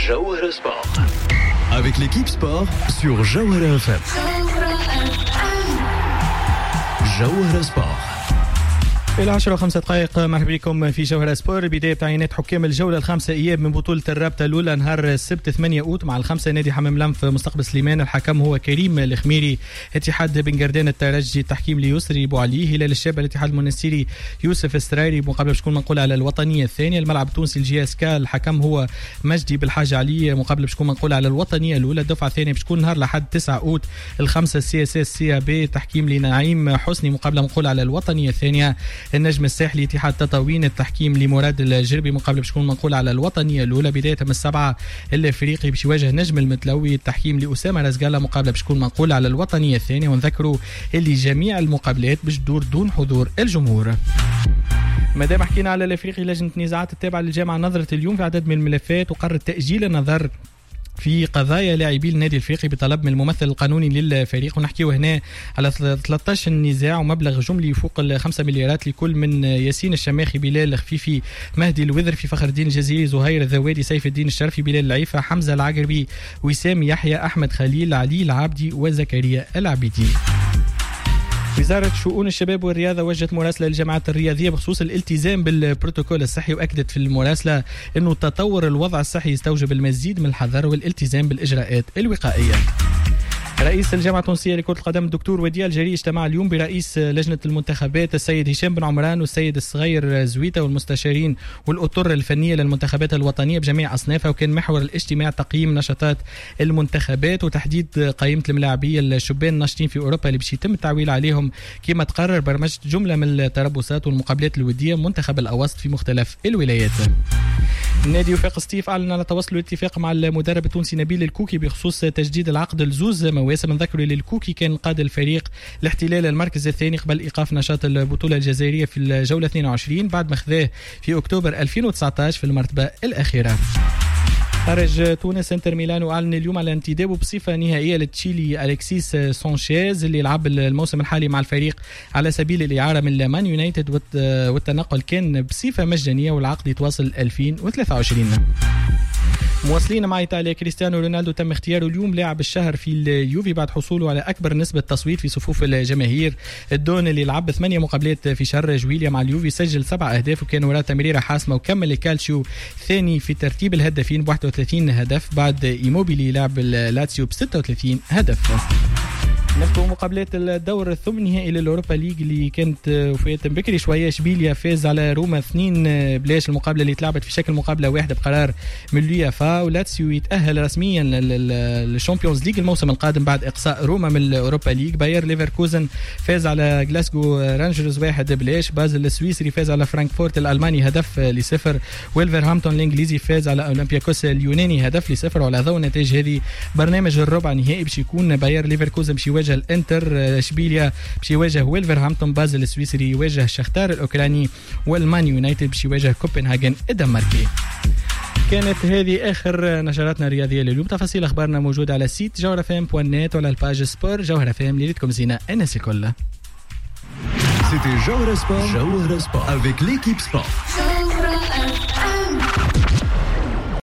Jawhara Sport. Avec l'équipe sport sur Jawhara FM. Jawhara Sport. إلى 10:05 مرحبا بكم في جوهرة سبور. بداية عينات حكام الجولة الخامسة إياب من بطولة الرابطة الأولى نهار السبت 8 أوت مع الخمسة نادي حمام لمف مستقبل سليمان. الحكم هو كريم الخميري. اتحاد بن قردان الترجي التحكيم ليسري بوعلي. هلال الشاب الاتحاد المنستيري يوسف السرايري مقابلة بشكون منقول على الوطنية الثانية. الملعب التونسي الجي اس كا الحكم هو مجدي بالحاج علي مقابلة بشكون منقول على الوطنية الأولى. الدفعة الثانية بشكون نهار لحد 9 أوت الخمسة سي اس اس سي بي تحكيم لنعيم حسني مقابلة منقول على الوطنية الثانية. النجم الساحلي اتحاد تطاوين التحكيم لمراد الجربي مقابله بشكون منقول على الوطنيه الاولى. بدايه من السبعه الافريقي باش يواجه نجم المتلوي التحكيم لاسامه رزقاله مقابله بشكون منقول على الوطنيه الثانيه. ونذكروا اللي جميع المقابلات باش تدور دون حضور الجمهور. مادام حكينا على الافريقي، لجنه النزاعات التابعه للجامعه نظرت اليوم في عدد من الملفات وقررت تاجيل النظر في قضايا لاعبي النادي الافريقي بطلب من الممثل القانوني للفريق. ونحكيو هنا على 13 نزاع ومبلغ جملي يفوق 5 مليارات لكل من ياسين الشماخي، بلال الخفيفي، مهدي الوذرفي، فخر الدين الجزيري، زهير الذوادي، سيف الدين الشرفي، بلال العيفة، حمزة العقربي، وسام يحيى، أحمد خليل، علي العابدي، وزكريا العبيدي. وزارة شؤون الشباب والرياضة وجهت مراسلة للجامعات الرياضية بخصوص الالتزام بالبروتوكول الصحي، وأكدت في المراسلة أنه تطور الوضع الصحي يستوجب المزيد من الحذر والالتزام بالإجراءات الوقائية. رئيس الجامعة التونسية لكرة القدم الدكتور وديع الجري اجتمع اليوم برئيس لجنة المنتخبات السيد هشام بن عمران والسيد الصغير زويتة والمستشارين والأطر الفنية للمنتخبات الوطنية بجميع أصنافها. وكان محور الاجتماع تقييم نشاطات المنتخبات وتحديد قائمة الملاعبية الشبان الناشطين في أوروبا اللي باش يتم التعويل عليهم كما تقرر برمجة جملة من التربصات والمقابلات الودية منتخب الأوسط في مختلف الولايات. النادي وفاق سطيف أعلن على توصل الاتفاق مع المدرب التونسي نبيل الكوكي بخصوص تجديد العقد لزوز مواسم. نذكر للكوكي كان قاد الفريق لاحتلال المركز الثاني قبل إيقاف نشاط البطولة الجزائرية في الجولة 22 بعد ما خذاه في أكتوبر 2019 في المرتبة الأخيرة. خارج تونس انتر ميلانو أعلن اليوم على انتدابه بصفة نهائية لتشيلي أليكسيس سانشيز اللي لعب الموسم الحالي مع الفريق على سبيل الإعارة من مان يونايتد، والتنقل كان بصفة مجانية والعقد يتواصل 2023. مواصلين مع إيطاليا، كريستيانو رونالدو تم اختياره اليوم لاعب الشهر في اليوفي بعد حصوله على أكبر نسبة تصويت في صفوف الجماهير. الدون اللي لعب 8 مقابلات في شهر جويليا مع اليوفي سجل 7 أهداف وكان وراء تمريرة حاسمة، وكمل الكالتشيو ثاني في ترتيب الهدافين ب 31 هدف بعد إيموبيلي لاعب اللاتسيو ب 36 هدف. نفتح مقابلات الدور الثمن نهائي للأوروبا ليج اللي كانت وفات بكري شوية. اشبيليا فاز على روما 2-0. المقابلة اللي تلعبت في شكل مقابلة واحدة بقرار من اليوفا. ولاتسيو يتأهل رسميا للشامبيونز ليج الموسم القادم بعد إقصاء روما من الأوروبا ليج. باير ليفركوزن فاز على جلاسكو رانجرز 1-0. بازل السويسري فاز على فرانكفورت الألماني 1-0. ويلفرهامبتون الإنجليزي فاز على أولمبياكوس اليوناني 1-0. وعلى ضوء النتائج هذه برنامج الربع نهائي باش يكون باير ليفركوزن باش يواجه الانتر، اشبيليا باش يواجه ويلفرهامبتون، بازل السويسري يواجه شختار الاوكراني، والمان يونايتد باش يواجه كوبنهاجن الدنماركي. كانت هذه اخر نشراتنا الرياضيه لليوم. تفاصيل اخبارنا موجوده على سيت jawharafm.net وعلى الباج سبور جوهرة فام. ليلتكم زينه الناس الكل. C'était Jawhara Sport avec l'équipe sport.